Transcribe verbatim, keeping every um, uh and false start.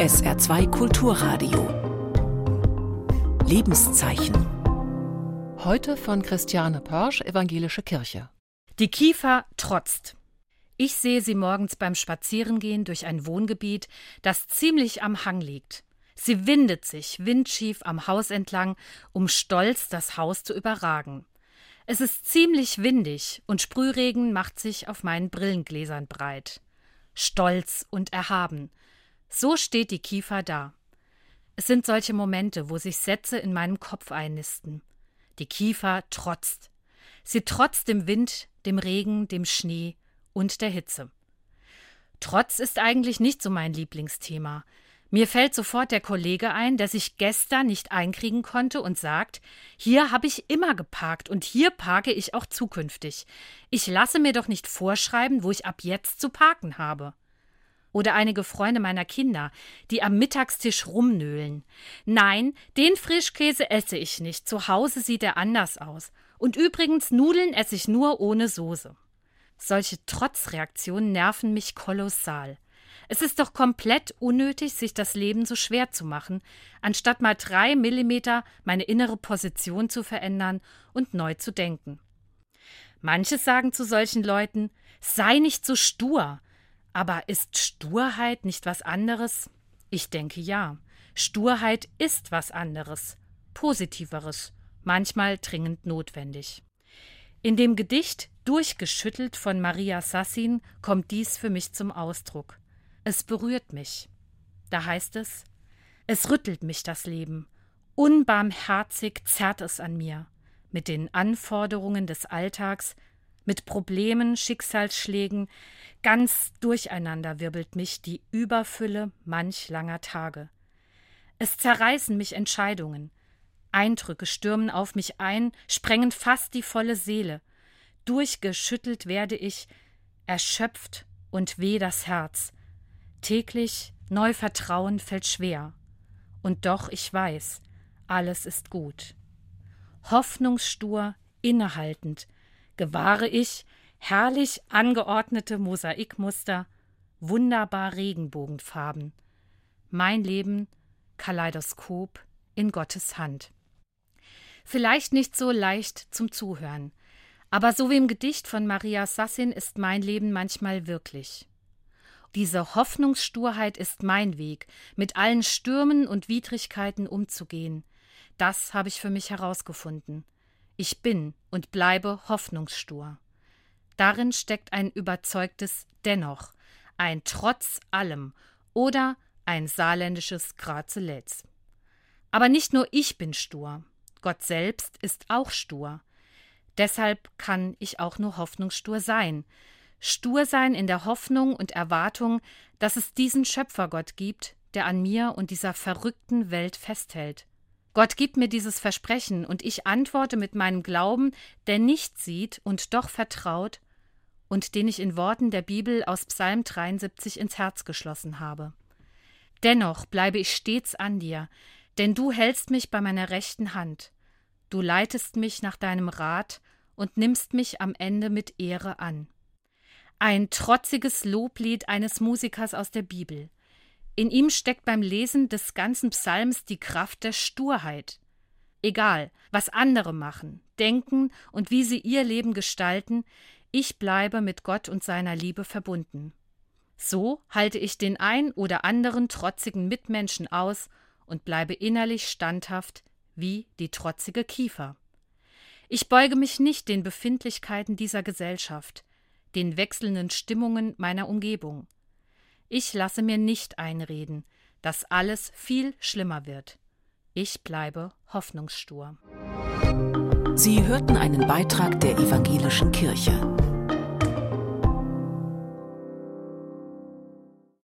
S R zwei Kulturradio. Lebenszeichen. Heute von Christiane Pörsch, Evangelische Kirche. Die Kiefer trotzt. Ich sehe sie morgens beim Spazierengehen durch ein Wohngebiet, das ziemlich am Hang liegt. Sie windet sich windschief am Haus entlang, um stolz das Haus zu überragen. Es ist ziemlich windig und Sprühregen macht sich auf meinen Brillengläsern breit. Stolz und erhaben. So steht die Kiefer da. Es sind solche Momente, wo sich Sätze in meinem Kopf einnisten. Die Kiefer trotzt. Sie trotzt dem Wind, dem Regen, dem Schnee und der Hitze. Trotz ist eigentlich nicht so mein Lieblingsthema. Mir fällt sofort der Kollege ein, der sich gestern nicht einkriegen konnte und sagt, hier habe ich immer geparkt und hier parke ich auch zukünftig. Ich lasse mir doch nicht vorschreiben, wo ich ab jetzt zu parken habe. Oder einige Freunde meiner Kinder, die am Mittagstisch rumnöhlen. Nein, den Frischkäse esse ich nicht, zu Hause sieht er anders aus. Und übrigens, Nudeln esse ich nur ohne Soße. Solche Trotzreaktionen nerven mich kolossal. Es ist doch komplett unnötig, sich das Leben so schwer zu machen, anstatt mal drei Millimeter meine innere Position zu verändern und neu zu denken. Manche sagen zu solchen Leuten, sei nicht so stur. Aber ist Sturheit nicht was anderes? Ich denke ja. Sturheit ist was anderes, Positiveres, manchmal dringend notwendig. In dem Gedicht Durchgeschüttelt von Maria Sassin kommt dies für mich zum Ausdruck. Es berührt mich. Da heißt es, es rüttelt mich das Leben, unbarmherzig zerrt es an mir, mit den Anforderungen des Alltags, mit Problemen, Schicksalsschlägen, ganz durcheinander wirbelt mich die Überfülle manch langer Tage. Es zerreißen mich Entscheidungen, Eindrücke stürmen auf mich ein, sprengen fast die volle Seele. Durchgeschüttelt werde ich, erschöpft und weh das Herz. Täglich neu Vertrauen fällt schwer. Und doch ich weiß, alles ist gut. Hoffnungsstur, innehaltend, gewahre ich herrlich angeordnete Mosaikmuster, wunderbar Regenbogenfarben. Mein Leben, Kaleidoskop in Gottes Hand. Vielleicht nicht so leicht zum Zuhören, aber so wie im Gedicht von Maria Sassin ist mein Leben manchmal wirklich. Diese Hoffnungssturheit ist mein Weg, mit allen Stürmen und Widrigkeiten umzugehen. Das habe ich für mich herausgefunden. Ich bin und bleibe hoffnungsstur. Darin steckt ein überzeugtes Dennoch, ein Trotz allem oder ein saarländisches Grazeletz. Aber nicht nur ich bin stur, Gott selbst ist auch stur. Deshalb kann ich auch nur hoffnungsstur sein. Stur sein in der Hoffnung und Erwartung, dass es diesen Schöpfergott gibt, der an mir und dieser verrückten Welt festhält. Gott gibt mir dieses Versprechen und ich antworte mit meinem Glauben, der nicht sieht und doch vertraut und den ich in Worten der Bibel aus Psalm dreiundsiebzig ins Herz geschlossen habe. Dennoch bleibe ich stets an dir, denn du hältst mich bei meiner rechten Hand. Du leitest mich nach deinem Rat und nimmst mich am Ende mit Ehre an. Ein trotziges Loblied eines Musikers aus der Bibel. In ihm steckt beim Lesen des ganzen Psalms die Kraft der Sturheit. Egal, was andere machen, denken und wie sie ihr Leben gestalten, ich bleibe mit Gott und seiner Liebe verbunden. So halte ich den ein oder anderen trotzigen Mitmenschen aus und bleibe innerlich standhaft wie die trotzige Kiefer. Ich beuge mich nicht den Befindlichkeiten dieser Gesellschaft, den wechselnden Stimmungen meiner Umgebung. Ich lasse mir nicht einreden, dass alles viel schlimmer wird. Ich bleibe hoffnungsstur. Sie hörten einen Beitrag der Evangelischen Kirche.